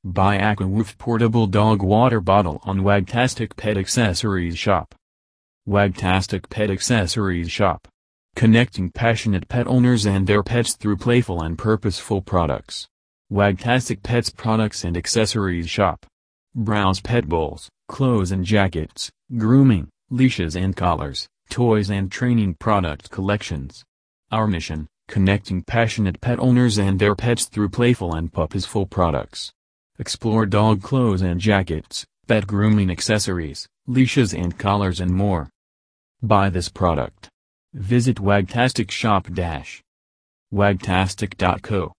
Buy AquaWoof portable dog water bottle on Wagtastic Pet Accessories Shop. Wagtastic Pet Accessories Shop. Connecting passionate pet owners and their pets through playful and purposeful products. Wagtastic Pets Products and Accessories Shop. Browse pet bowls, clothes and jackets, grooming, leashes and collars, toys and training product collections. Our mission: connecting passionate pet owners and their pets through playful and purposeful products. Explore dog clothes and jackets, pet grooming accessories, leashes and collars and more. Buy this product. Visit Wagtastic Shop. Wagtastic.co